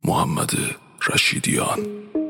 محمد رشیدیان.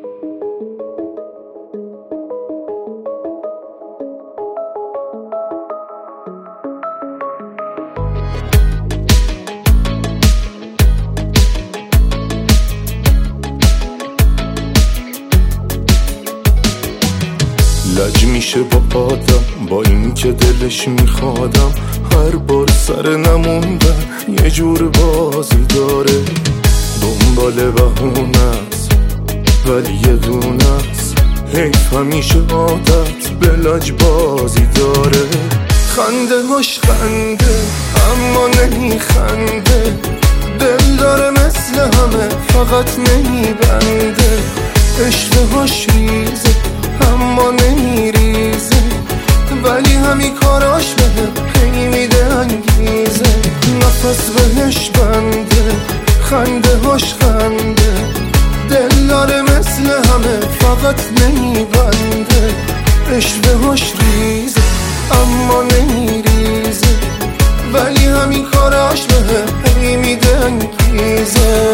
لج میشه با آدم، با این که دلش میخوادم، هر بار سر نموندن یه جور بازی داره. دنبال بهونه است ولی یه دونه است، حیف همیشه عادت به لج بازی داره. خنده هاش خنده اما نمیخنده، دل داره مثل همه فقط نمیبنده. عشقه هاش ریزه اما نمیریزه، ولی همی کاراش بهم هی میده انگیزه. نفس بهش بنده، خنده هاش خنده، دل داره مثل همه فقط نمیبنده. عشقه هاش ریزه اما نمیریزه، ولی همی کاراش بهم هی میده انگیزه.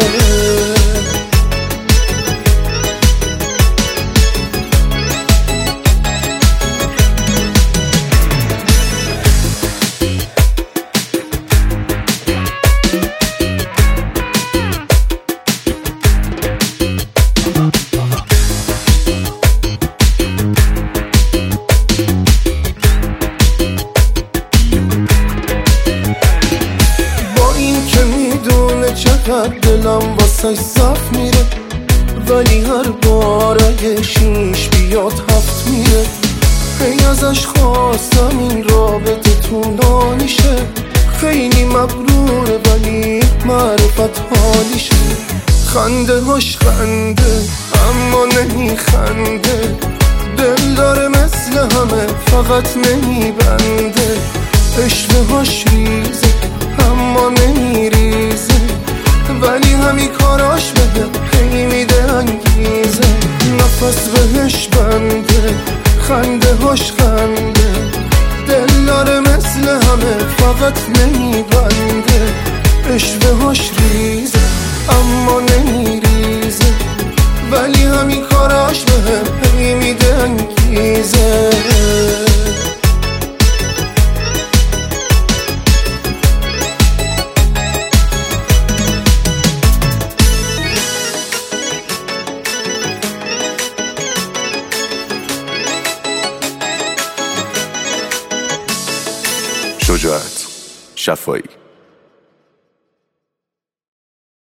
چقدر دلم واسه صف میره، ولی هر بار اگه 6 بیاد 7 میره. هی ازش خواستم این رابطه طولانیشه، خیلی مغروره ولی معرفت حالیشه. خنده هاش خنده اما نمیخنده، دل داره مثل همه فقط نمیبنده. عشقه هاش ریزه اما نمیریزه، ولی همی کاراش بده هی میده انگیزه. نفس بهش بنده، خنده هاش خنده، دل داره مثل همه فقط نمیبنده. عشقه هاش ریزه اما نمیریزه، ولی همی کاراش بده هی میده انگیزه. شجاعت شفایی.